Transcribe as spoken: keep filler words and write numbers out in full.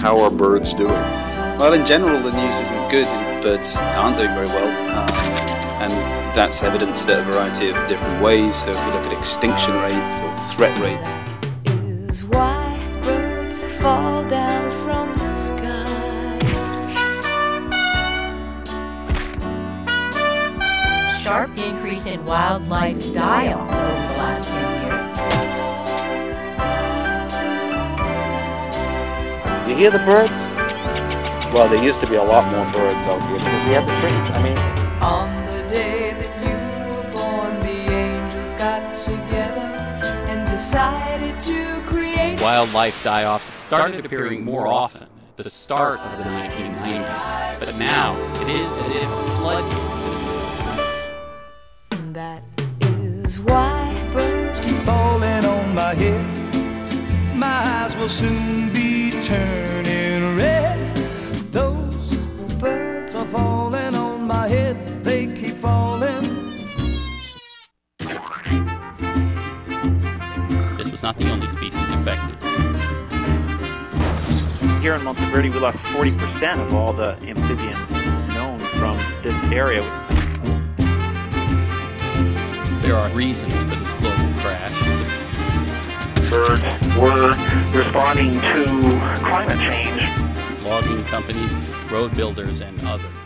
how are birds doing? Well, in general, the news isn't good. Birds aren't doing very well. Um, and that's evidenced in a variety of different ways. So if you look at extinction rates or threat rates. Is why birds fall down from the sky. Sharp increase in wildlife die-offs over the last ten years. Do you hear the birds? Well, there used to be a lot more birds out here because we had the trees. I mean, On the day that you were born, the angels got together and decided to create. Wildlife die-offs started appearing more often at the start of the nineteen nineties, but now it is as if a floodgate. That is why birds keep falling on my head. My eyes will soon be turning red. Those birds are falling on my head. They keep falling. This was not the only species affected. here in Monteverde, we lost forty percent of all the amphibians known from this area. There are reasons for this global crash. Birds were responding to climate change. Logging companies, road builders, and others.